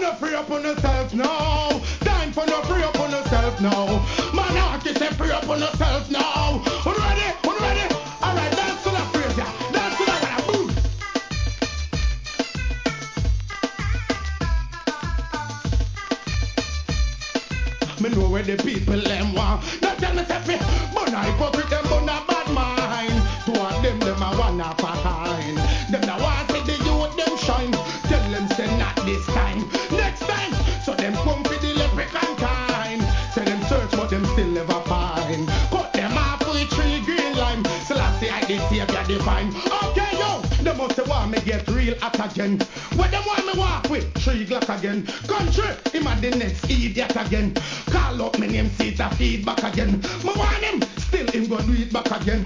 no free up on yourself now. Time for no free up on yourself now. Man, I can say free up on yourself now. You ready? You ready? Alright, dance to that phrase, yeah. Dance to that one, boom. Me know where the people them want. Don't tell me say fi, but I hypocrite them but a bad mind. Two of them a wanna fine. Them that want see the youth them shine. Tell them say not this time, next time. So them come for the leprechaun kind. Say them search but them still never find. Cut them off with 3 green lime. So last say I did savior divine. Okay yo, them must say want me get real hot again. What them want me walk with 3 glass again. Country, him a the next idiot again. Call up me name, see the feedback again. Me want him, still him go do it back again.